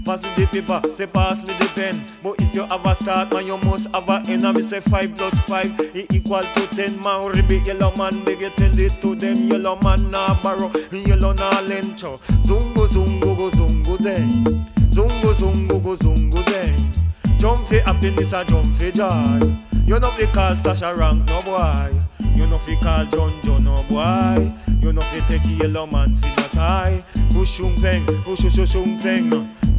Pass me the paper, say pass me the pen. But if you have a start, man, you must have a end. And me say 5 plus 5 is equal to 10. Man, ribbit yellow man, beg you tell it to them. Yellow man nah borrow, yellow nah lend. Zungo zungo go zungo zen. Zungo zungo go zungo zen. Jump for happiness and jump for joy. You know fi call Stash a rank no boy. You know fi call John John no boy. You know fi take yellow man fi no tie. Pushung peng, push peng.